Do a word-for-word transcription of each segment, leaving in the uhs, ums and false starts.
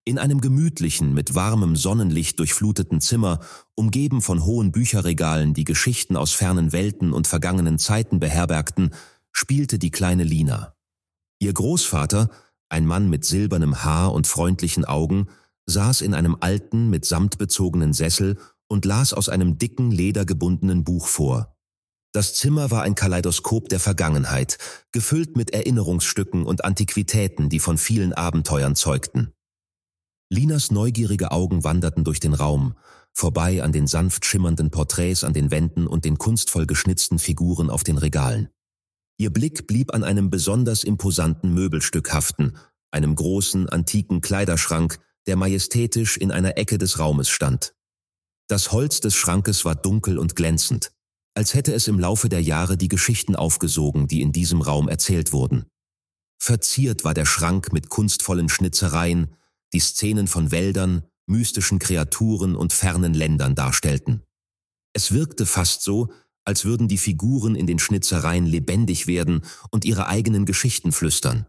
In einem gemütlichen, mit warmem Sonnenlicht durchfluteten Zimmer, umgeben von hohen Bücherregalen, die Geschichten aus fernen Welten und vergangenen Zeiten beherbergten, spielte die kleine Lina. Ihr Großvater, ein Mann mit silbernem Haar und freundlichen Augen, saß in einem alten, mit Samt bezogenen Sessel und las aus einem dicken, ledergebundenen Buch vor. Das Zimmer war ein Kaleidoskop der Vergangenheit, gefüllt mit Erinnerungsstücken und Antiquitäten, die von vielen Abenteuern zeugten. Linas neugierige Augen wanderten durch den Raum, vorbei an den sanft schimmernden Porträts an den Wänden und den kunstvoll geschnitzten Figuren auf den Regalen. Ihr Blick blieb an einem besonders imposanten Möbelstück haften, einem großen, antiken Kleiderschrank, der majestätisch in einer Ecke des Raumes stand. Das Holz des Schrankes war dunkel und glänzend, als hätte es im Laufe der Jahre die Geschichten aufgesogen, die in diesem Raum erzählt wurden. Verziert war der Schrank mit kunstvollen Schnitzereien, die Szenen von Wäldern, mystischen Kreaturen und fernen Ländern darstellten. Es wirkte fast so, als würden die Figuren in den Schnitzereien lebendig werden und ihre eigenen Geschichten flüstern.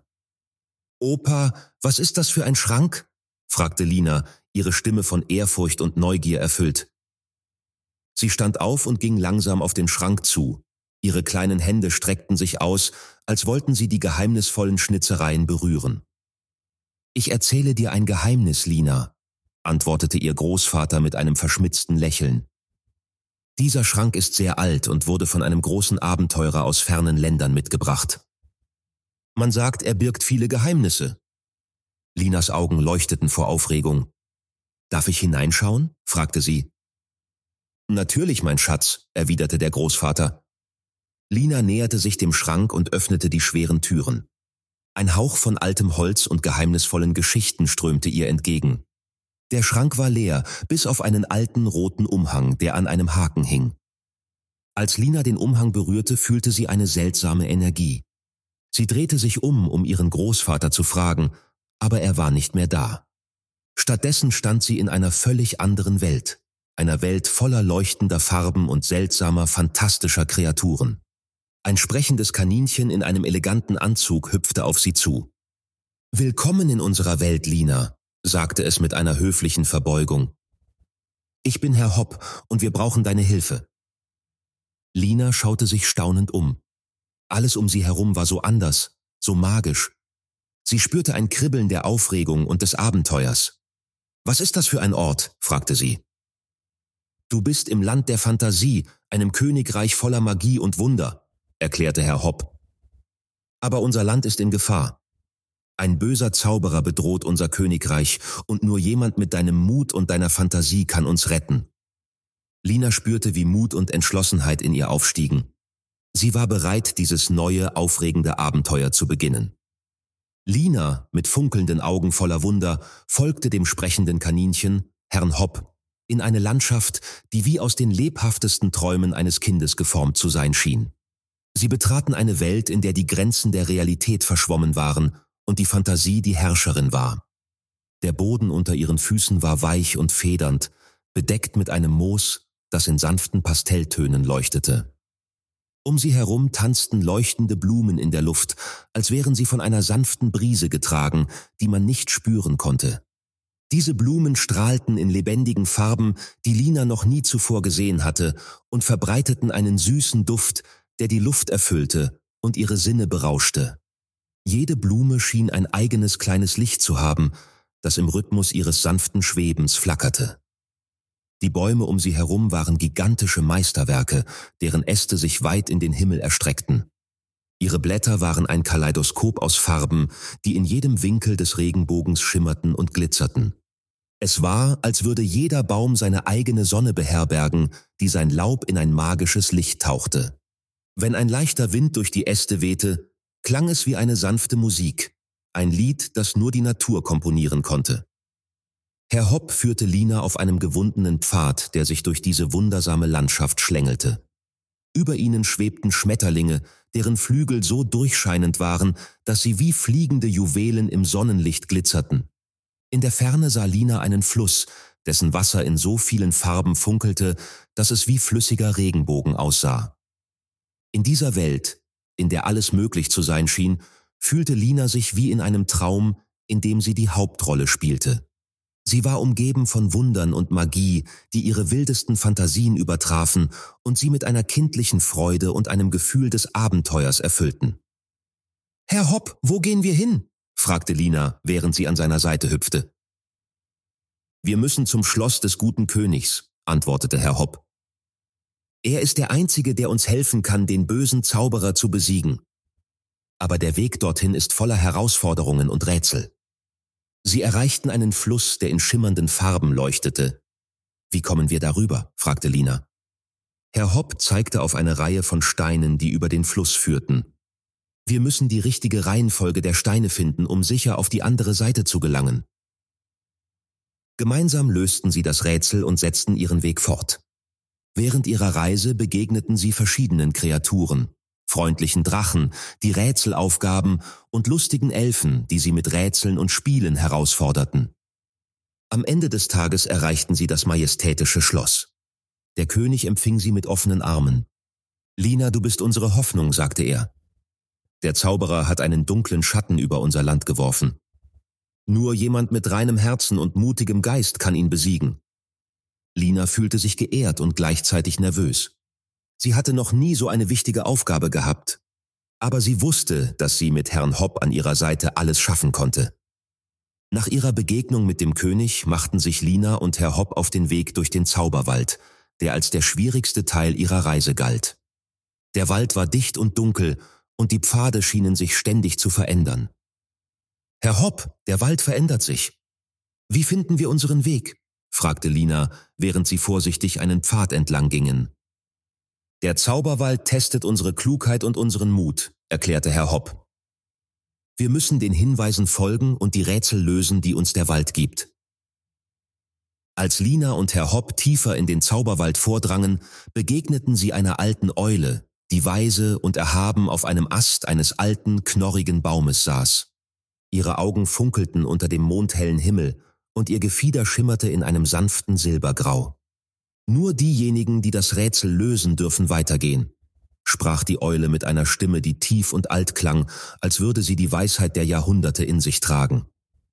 »Opa, was ist das für ein Schrank?« fragte Lina, ihre Stimme von Ehrfurcht und Neugier erfüllt. Sie stand auf und ging langsam auf den Schrank zu. Ihre kleinen Hände streckten sich aus, als wollten sie die geheimnisvollen Schnitzereien berühren. »Ich erzähle dir ein Geheimnis, Lina«, antwortete ihr Großvater mit einem verschmitzten Lächeln. »Dieser Schrank ist sehr alt und wurde von einem großen Abenteurer aus fernen Ländern mitgebracht. Man sagt, er birgt viele Geheimnisse.« Linas Augen leuchteten vor Aufregung. »Darf ich hineinschauen?« fragte sie. »Natürlich, mein Schatz«, erwiderte der Großvater. Lina näherte sich dem Schrank und öffnete die schweren Türen. Ein Hauch von altem Holz und geheimnisvollen Geschichten strömte ihr entgegen. Der Schrank war leer, bis auf einen alten roten Umhang, der an einem Haken hing. Als Lina den Umhang berührte, fühlte sie eine seltsame Energie. Sie drehte sich um, um ihren Großvater zu fragen, aber er war nicht mehr da. Stattdessen stand sie in einer völlig anderen Welt, einer Welt voller leuchtender Farben und seltsamer, fantastischer Kreaturen. Ein sprechendes Kaninchen in einem eleganten Anzug hüpfte auf sie zu. »Willkommen in unserer Welt, Lina«, sagte es mit einer höflichen Verbeugung. »Ich bin Herr Hopp und wir brauchen deine Hilfe.« Lina schaute sich staunend um. Alles um sie herum war so anders, so magisch. Sie spürte ein Kribbeln der Aufregung und des Abenteuers. »Was ist das für ein Ort?« fragte sie. »Du bist im Land der Fantasie, einem Königreich voller Magie und Wunder«, erklärte Herr Hopp. »Aber unser Land ist in Gefahr. Ein böser Zauberer bedroht unser Königreich und nur jemand mit deinem Mut und deiner Fantasie kann uns retten.« Lina spürte, wie Mut und Entschlossenheit in ihr aufstiegen. Sie war bereit, dieses neue, aufregende Abenteuer zu beginnen. Lina, mit funkelnden Augen voller Wunder, folgte dem sprechenden Kaninchen, Herrn Hopp, in eine Landschaft, die wie aus den lebhaftesten Träumen eines Kindes geformt zu sein schien. Sie betraten eine Welt, in der die Grenzen der Realität verschwommen waren und die Fantasie die Herrscherin war. Der Boden unter ihren Füßen war weich und federnd, bedeckt mit einem Moos, das in sanften Pastelltönen leuchtete. Um sie herum tanzten leuchtende Blumen in der Luft, als wären sie von einer sanften Brise getragen, die man nicht spüren konnte. Diese Blumen strahlten in lebendigen Farben, die Lina noch nie zuvor gesehen hatte, und verbreiteten einen süßen Duft, der die Luft erfüllte und ihre Sinne berauschte. Jede Blume schien ein eigenes kleines Licht zu haben, das im Rhythmus ihres sanften Schwebens flackerte. Die Bäume um sie herum waren gigantische Meisterwerke, deren Äste sich weit in den Himmel erstreckten. Ihre Blätter waren ein Kaleidoskop aus Farben, die in jedem Winkel des Regenbogens schimmerten und glitzerten. Es war, als würde jeder Baum seine eigene Sonne beherbergen, die sein Laub in ein magisches Licht tauchte. Wenn ein leichter Wind durch die Äste wehte, klang es wie eine sanfte Musik, ein Lied, das nur die Natur komponieren konnte. Herr Hopp führte Lina auf einem gewundenen Pfad, der sich durch diese wundersame Landschaft schlängelte. Über ihnen schwebten Schmetterlinge, deren Flügel so durchscheinend waren, dass sie wie fliegende Juwelen im Sonnenlicht glitzerten. In der Ferne sah Lina einen Fluss, dessen Wasser in so vielen Farben funkelte, dass es wie flüssiger Regenbogen aussah. In dieser Welt, in der alles möglich zu sein schien, fühlte Lina sich wie in einem Traum, in dem sie die Hauptrolle spielte. Sie war umgeben von Wundern und Magie, die ihre wildesten Fantasien übertrafen und sie mit einer kindlichen Freude und einem Gefühl des Abenteuers erfüllten. »Herr Hopp, wo gehen wir hin?« fragte Lina, während sie an seiner Seite hüpfte. »Wir müssen zum Schloss des guten Königs«, antwortete Herr Hopp. »Er ist der Einzige, der uns helfen kann, den bösen Zauberer zu besiegen. Aber der Weg dorthin ist voller Herausforderungen und Rätsel.« Sie erreichten einen Fluss, der in schimmernden Farben leuchtete. »Wie kommen wir darüber?« fragte Lina. Herr Hopp zeigte auf eine Reihe von Steinen, die über den Fluss führten. »Wir müssen die richtige Reihenfolge der Steine finden, um sicher auf die andere Seite zu gelangen.« Gemeinsam lösten sie das Rätsel und setzten ihren Weg fort. Während ihrer Reise begegneten sie verschiedenen Kreaturen, freundlichen Drachen, die Rätsel aufgaben und lustigen Elfen, die sie mit Rätseln und Spielen herausforderten. Am Ende des Tages erreichten sie das majestätische Schloss. Der König empfing sie mit offenen Armen. »Lina, du bist unsere Hoffnung«, sagte er. »Der Zauberer hat einen dunklen Schatten über unser Land geworfen. Nur jemand mit reinem Herzen und mutigem Geist kann ihn besiegen.« Lina fühlte sich geehrt und gleichzeitig nervös. Sie hatte noch nie so eine wichtige Aufgabe gehabt. Aber sie wusste, dass sie mit Herrn Hopp an ihrer Seite alles schaffen konnte. Nach ihrer Begegnung mit dem König machten sich Lina und Herr Hopp auf den Weg durch den Zauberwald, der als der schwierigste Teil ihrer Reise galt. Der Wald war dicht und dunkel und die Pfade schienen sich ständig zu verändern. »Herr Hopp, der Wald verändert sich. Wie finden wir unseren Weg?« fragte Lina, während sie vorsichtig einen Pfad entlang gingen. »Der Zauberwald testet unsere Klugheit und unseren Mut«, erklärte Herr Hopp. »Wir müssen den Hinweisen folgen und die Rätsel lösen, die uns der Wald gibt.« Als Lina und Herr Hopp tiefer in den Zauberwald vordrangen, begegneten sie einer alten Eule, die weise und erhaben auf einem Ast eines alten, knorrigen Baumes saß. Ihre Augen funkelten unter dem mondhellen Himmel und ihr Gefieder schimmerte in einem sanften Silbergrau. »Nur diejenigen, die das Rätsel lösen, dürfen weitergehen«, sprach die Eule mit einer Stimme, die tief und alt klang, als würde sie die Weisheit der Jahrhunderte in sich tragen.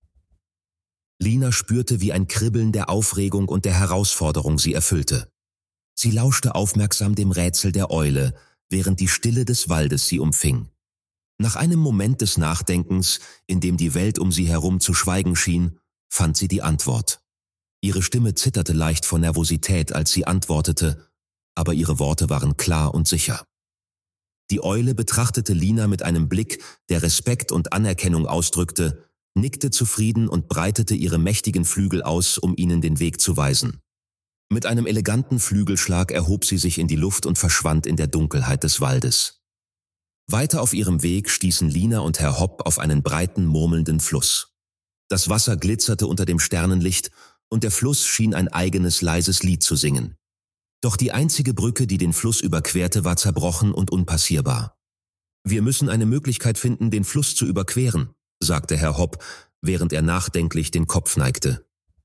Lina spürte, wie ein Kribbeln der Aufregung und der Herausforderung sie erfüllte. Sie lauschte aufmerksam dem Rätsel der Eule, während die Stille des Waldes sie umfing. Nach einem Moment des Nachdenkens, in dem die Welt um sie herum zu schweigen schien, fand sie die Antwort. Ihre Stimme zitterte leicht vor Nervosität, als sie antwortete, aber ihre Worte waren klar und sicher. Die Eule betrachtete Lina mit einem Blick, der Respekt und Anerkennung ausdrückte, nickte zufrieden und breitete ihre mächtigen Flügel aus, um ihnen den Weg zu weisen. Mit einem eleganten Flügelschlag erhob sie sich in die Luft und verschwand in der Dunkelheit des Waldes. Weiter auf ihrem Weg stießen Lina und Herr Hopp auf einen breiten, murmelnden Fluss. Das Wasser glitzerte unter dem Sternenlicht und der Fluss schien ein eigenes, leises Lied zu singen. Doch die einzige Brücke, die den Fluss überquerte, war zerbrochen und unpassierbar. »Wir müssen eine Möglichkeit finden, den Fluss zu überqueren«, sagte Herr Hopp, während er nachdenklich den Kopf neigte.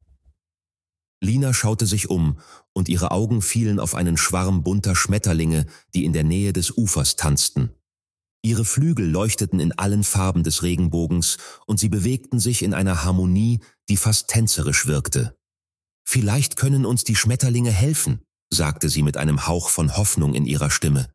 Lina schaute sich um und ihre Augen fielen auf einen Schwarm bunter Schmetterlinge, die in der Nähe des Ufers tanzten. Ihre Flügel leuchteten in allen Farben des Regenbogens und sie bewegten sich in einer Harmonie, die fast tänzerisch wirkte. »Vielleicht können uns die Schmetterlinge helfen«, sagte sie mit einem Hauch von Hoffnung in ihrer Stimme.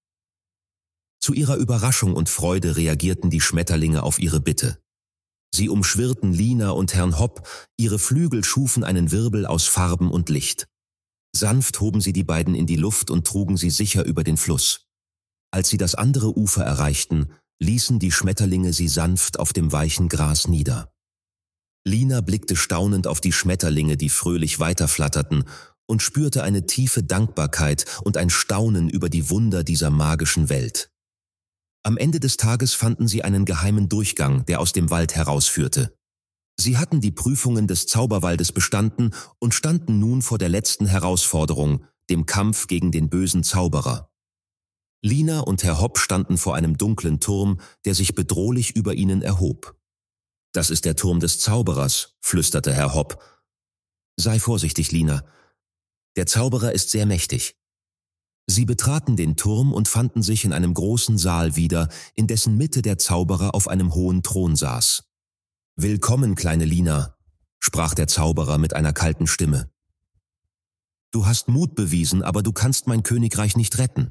Zu ihrer Überraschung und Freude reagierten die Schmetterlinge auf ihre Bitte. Sie umschwirrten Lina und Herrn Hopp, ihre Flügel schufen einen Wirbel aus Farben und Licht. Sanft hoben sie die beiden in die Luft und trugen sie sicher über den Fluss. Als sie das andere Ufer erreichten, ließen die Schmetterlinge sie sanft auf dem weichen Gras nieder. Lina blickte staunend auf die Schmetterlinge, die fröhlich weiterflatterten, und spürte eine tiefe Dankbarkeit und ein Staunen über die Wunder dieser magischen Welt. Am Ende des Tages fanden sie einen geheimen Durchgang, der aus dem Wald herausführte. Sie hatten die Prüfungen des Zauberwaldes bestanden und standen nun vor der letzten Herausforderung, dem Kampf gegen den bösen Zauberer. Lina und Herr Hopp standen vor einem dunklen Turm, der sich bedrohlich über ihnen erhob. »Das ist der Turm des Zauberers«, flüsterte Herr Hopp. »Sei vorsichtig, Lina. Der Zauberer ist sehr mächtig.« Sie betraten den Turm und fanden sich in einem großen Saal wieder, in dessen Mitte der Zauberer auf einem hohen Thron saß. »Willkommen, kleine Lina. sprach der Zauberer mit einer kalten Stimme. »Du hast Mut bewiesen, aber du kannst mein Königreich nicht retten.«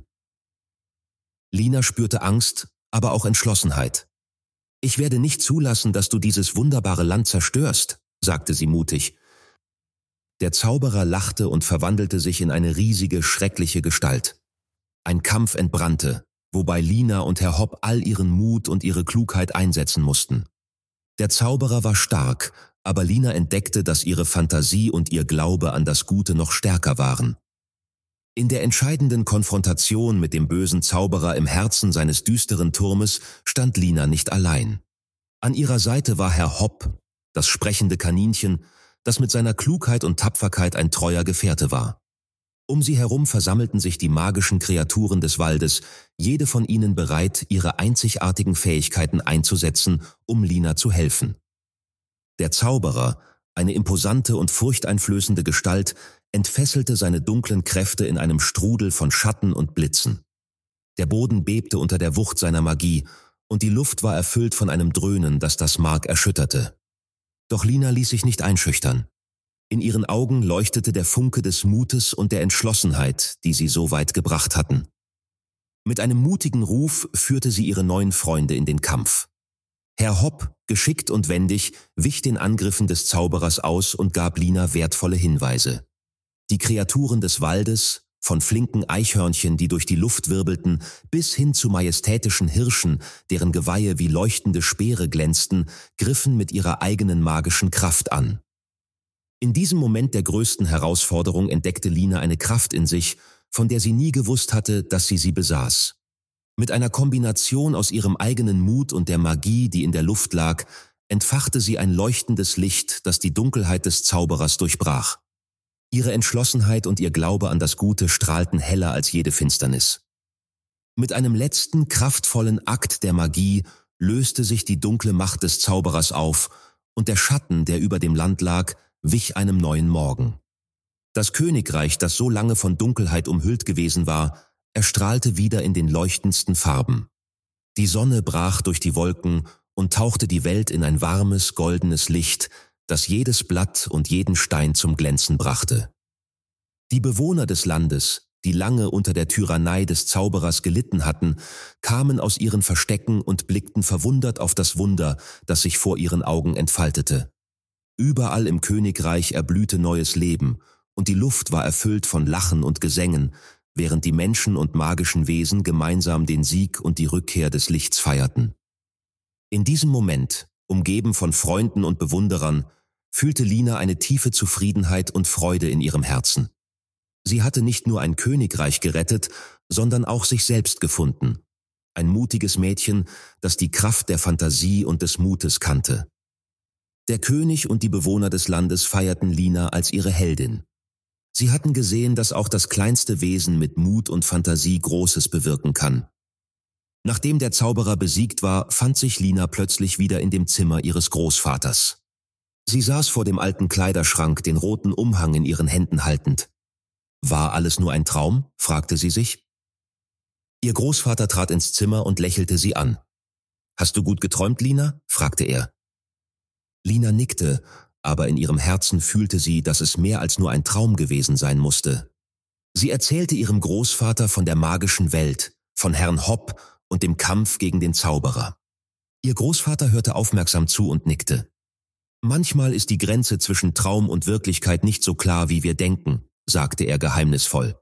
Lina spürte Angst, aber auch Entschlossenheit. »Ich werde nicht zulassen, dass du dieses wunderbare Land zerstörst«, sagte sie mutig. Der Zauberer lachte und verwandelte sich in eine riesige, schreckliche Gestalt. Ein Kampf entbrannte, wobei Lina und Herr Hopp all ihren Mut und ihre Klugheit einsetzen mussten. Der Zauberer war stark, aber Lina entdeckte, dass ihre Fantasie und ihr Glaube an das Gute noch stärker waren. In der entscheidenden Konfrontation mit dem bösen Zauberer im Herzen seines düsteren Turmes stand Lina nicht allein. An ihrer Seite war Herr Hopp, das sprechende Kaninchen, das mit seiner Klugheit und Tapferkeit ein treuer Gefährte war. Um sie herum versammelten sich die magischen Kreaturen des Waldes, jede von ihnen bereit, ihre einzigartigen Fähigkeiten einzusetzen, um Lina zu helfen. Der Zauberer, eine imposante und furchteinflößende Gestalt, entfesselte seine dunklen Kräfte in einem Strudel von Schatten und Blitzen. Der Boden bebte unter der Wucht seiner Magie, und die Luft war erfüllt von einem Dröhnen, das das Mark erschütterte. Doch Lina ließ sich nicht einschüchtern. In ihren Augen leuchtete der Funke des Mutes und der Entschlossenheit, die sie so weit gebracht hatten. Mit einem mutigen Ruf führte sie ihre neuen Freunde in den Kampf. Herr Hopp, geschickt und wendig, wich den Angriffen des Zauberers aus und gab Lina wertvolle Hinweise. Die Kreaturen des Waldes, von flinken Eichhörnchen, die durch die Luft wirbelten, bis hin zu majestätischen Hirschen, deren Geweihe wie leuchtende Speere glänzten, griffen mit ihrer eigenen magischen Kraft an. In diesem Moment der größten Herausforderung entdeckte Lina eine Kraft in sich, von der sie nie gewusst hatte, dass sie sie besaß. Mit einer Kombination aus ihrem eigenen Mut und der Magie, die in der Luft lag, entfachte sie ein leuchtendes Licht, das die Dunkelheit des Zauberers durchbrach. Ihre Entschlossenheit und ihr Glaube an das Gute strahlten heller als jede Finsternis. Mit einem letzten, kraftvollen Akt der Magie löste sich die dunkle Macht des Zauberers auf, und der Schatten, der über dem Land lag, wich einem neuen Morgen. Das Königreich, das so lange von Dunkelheit umhüllt gewesen war, erstrahlte wieder in den leuchtendsten Farben. Die Sonne brach durch die Wolken und tauchte die Welt in ein warmes, goldenes Licht, das jedes Blatt und jeden Stein zum Glänzen brachte. Die Bewohner des Landes, die lange unter der Tyrannei des Zauberers gelitten hatten, kamen aus ihren Verstecken und blickten verwundert auf das Wunder, das sich vor ihren Augen entfaltete. Überall im Königreich erblühte neues Leben, und die Luft war erfüllt von Lachen und Gesängen, während die Menschen und magischen Wesen gemeinsam den Sieg und die Rückkehr des Lichts feierten. In diesem Moment, umgeben von Freunden und Bewunderern, fühlte Lina eine tiefe Zufriedenheit und Freude in ihrem Herzen. Sie hatte nicht nur ein Königreich gerettet, sondern auch sich selbst gefunden. Ein mutiges Mädchen, das die Kraft der Fantasie und des Mutes kannte. Der König und die Bewohner des Landes feierten Lina als ihre Heldin. Sie hatten gesehen, dass auch das kleinste Wesen mit Mut und Fantasie Großes bewirken kann. Nachdem der Zauberer besiegt war, fand sich Lina plötzlich wieder in dem Zimmer ihres Großvaters. Sie saß vor dem alten Kleiderschrank, den roten Umhang in ihren Händen haltend. »War alles nur ein Traum?« fragte sie sich. Ihr Großvater trat ins Zimmer und lächelte sie an. »Hast du gut geträumt, Lina?« fragte er. Lina nickte, aber in ihrem Herzen fühlte sie, dass es mehr als nur ein Traum gewesen sein musste. Sie erzählte ihrem Großvater von der magischen Welt, von Herrn Hopp und dem Kampf gegen den Zauberer. Ihr Großvater hörte aufmerksam zu und nickte. »Manchmal ist die Grenze zwischen Traum und Wirklichkeit nicht so klar, wie wir denken«, sagte er geheimnisvoll.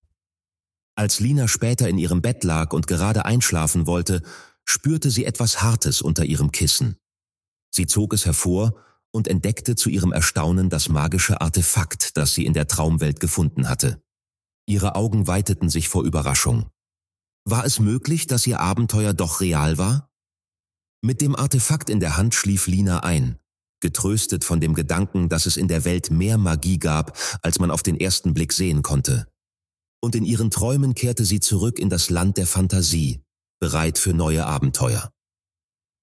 Als Lina später in ihrem Bett lag und gerade einschlafen wollte, spürte sie etwas Hartes unter ihrem Kissen. Sie zog es hervor und entdeckte zu ihrem Erstaunen das magische Artefakt, das sie in der Traumwelt gefunden hatte. Ihre Augen weiteten sich vor Überraschung. War es möglich, dass ihr Abenteuer doch real war? Mit dem Artefakt in der Hand schlief Lina ein, getröstet von dem Gedanken, dass es in der Welt mehr Magie gab, als man auf den ersten Blick sehen konnte. Und in ihren Träumen kehrte sie zurück in das Land der Fantasie, bereit für neue Abenteuer.